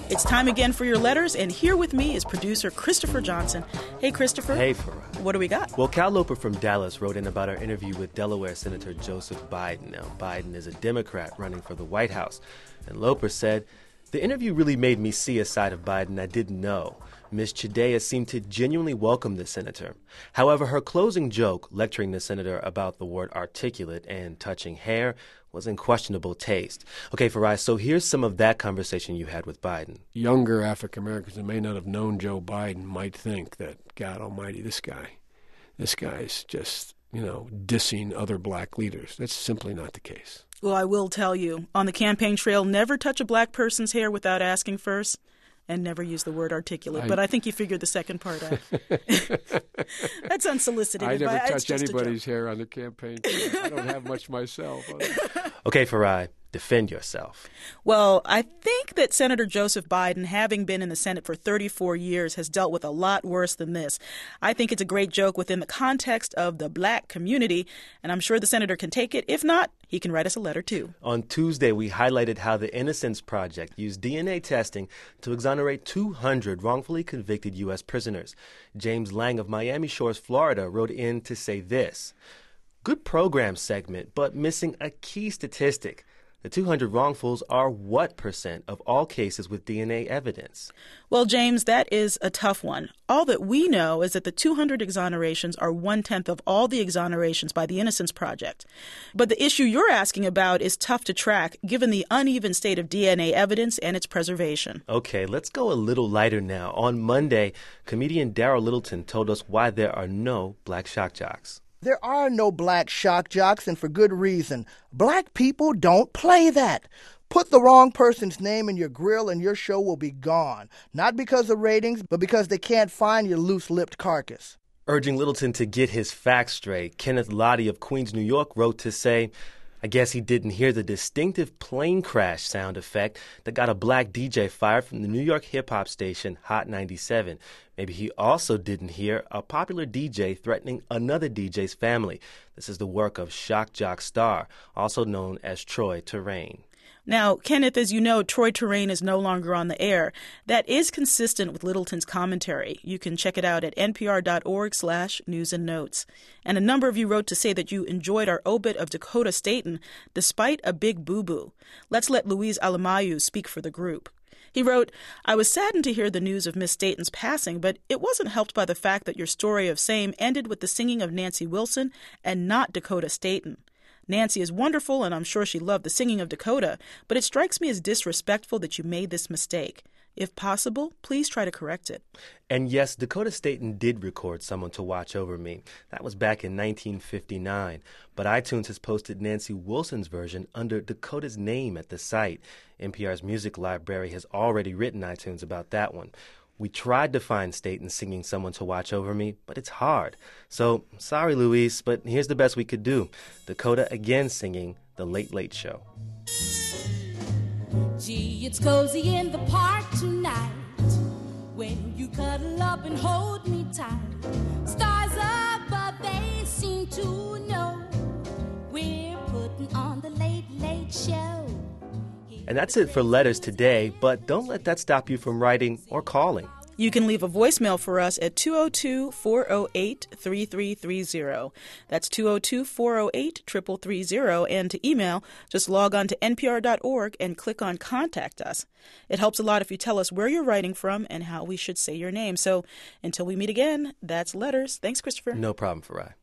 It's time again for your letters, and here with me is producer Christopher Johnson. Hey, Christopher. Hey, Farah. What do we got? Well, Cal Loper from Dallas wrote in about our interview with Delaware Senator Joseph Biden. Now, Biden is a Democrat running for the White House. And Loper said, the interview really made me see a side of Biden I didn't know. Ms. Chidea seemed to genuinely welcome the senator. However, her closing joke, lecturing the senator about the word articulate and touching hair, was in questionable taste. Okay, Farai, so here's some of that conversation you had with Biden. Younger African Americans who may not have known Joe Biden might think that, God almighty, this guy's just, dissing other black leaders. That's simply not the case. Well, I will tell you, on the campaign trail, never touch a black person's hair without asking first. And never use the word articulate. But I think you figured the second part out. That's unsolicited. I never touch anybody's hair on the campaign trail. I don't have much myself. Okay, Farai, defend yourself. Well, I think that Senator Joseph Biden, having been in the Senate for 34 years, has dealt with a lot worse than this. I think it's a great joke within the context of the black community, and I'm sure the senator can take it. If not, he can write us a letter, too. On Tuesday, we highlighted how the Innocence Project used DNA testing to exonerate 200 wrongfully convicted U.S. prisoners. James Lang of Miami Shores, Florida, wrote in to say this: good program segment, but missing a key statistic. The 200 wrongfuls are what % of all cases with DNA evidence? Well, James, that is a tough one. All that we know is that the 200 exonerations are 1/10 of all the exonerations by the Innocence Project. But the issue you're asking about is tough to track, given the uneven state of DNA evidence and its preservation. Okay, let's go a little lighter now. On Monday, comedian Darryl Littleton told us why there are no black shock jocks. There are no black shock jocks, and for good reason. Black people don't play that. Put the wrong person's name in your grill and your show will be gone. Not because of ratings, but because they can't find your loose-lipped carcass. Urging Littleton to get his facts straight, Kenneth Lottie of Queens, New York, wrote to say, I guess he didn't hear the distinctive plane crash sound effect that got a black DJ fired from the New York hip-hop station Hot 97. Maybe he also didn't hear a popular DJ threatening another DJ's family. This is the work of shock jock star, also known as Troy Terrain. Now, Kenneth, as you know, Troy Terrain is no longer on the air. That is consistent with Littleton's commentary. You can check it out at npr.org/news and notes. And a number of you wrote to say that you enjoyed our obit of Dakota Staton despite a big boo-boo. Let's let Luis Alamayu speak for the group. He wrote, I was saddened to hear the news of Miss Staton's passing, but it wasn't helped by the fact that your story of same ended with the singing of Nancy Wilson and not Dakota Staton. Nancy is wonderful, and I'm sure she loved the singing of Dakota, but it strikes me as disrespectful that you made this mistake. If possible, please try to correct it. And yes, Dakota Staton did record Someone to Watch Over Me. That was back in 1959. But iTunes has posted Nancy Wilson's version under Dakota's name at the site. NPR's music library has already written iTunes about that one. We tried to find Staton singing Someone to Watch Over Me, but it's hard. So, sorry, Luis, but here's the best we could do. Dakota again singing The Late Late Show. Gee, it's cozy in the park tonight when you cuddle up and hold me tight. Stars above, they seem to know we're putting on the Late Late Show. And that's it for letters today, but don't let that stop you from writing or calling. You can leave a voicemail for us at 202-408-3330. That's 202-408-3330. And to email, just log on to npr.org and click on Contact Us. It helps a lot if you tell us where you're writing from and how we should say your name. So until we meet again, that's letters. Thanks, Christopher. No problem, Farai.